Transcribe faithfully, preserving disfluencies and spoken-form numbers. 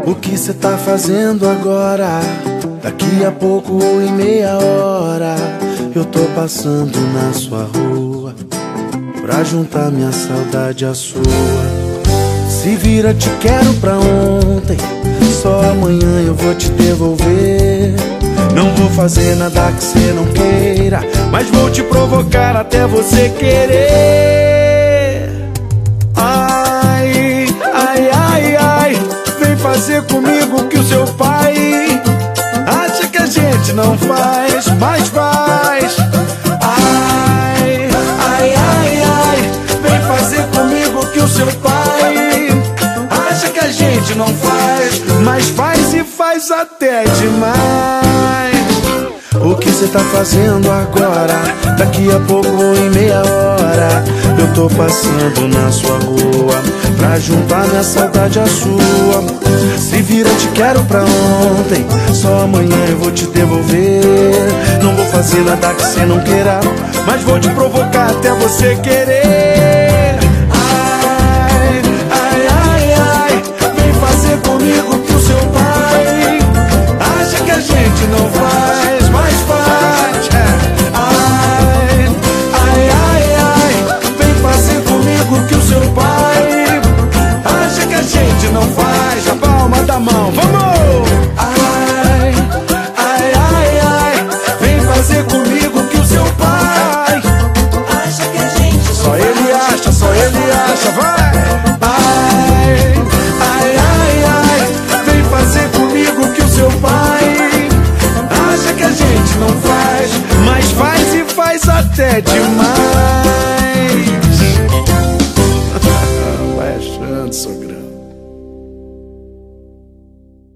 O que cê tá fazendo agora? Daqui a pouco ou em meia hora eu tô passando na sua rua pra juntar minha saudade à sua. Se vira, te quero pra ontem, só amanhã eu vou te devolver. Não vou fazer nada que cê não queira, mas vou te provocar até você querer. Ai, ai, ai, ai, vem fazer comigo que o seu pai acha que a gente não faz, mas faz. Ai, ai, ai, ai, vem fazer comigo que o seu pai acha que a gente não faz, mas faz e faz até demais. O que cê tá fazendo agora? Daqui a pouco ou em meia hora eu tô passando na sua rua pra juntar minha saudade à sua. Se vira, te quero pra ontem, só amanhã eu vou te devolver. Não vou fazer nada que cê não queira, mas vou te provocar até você querer.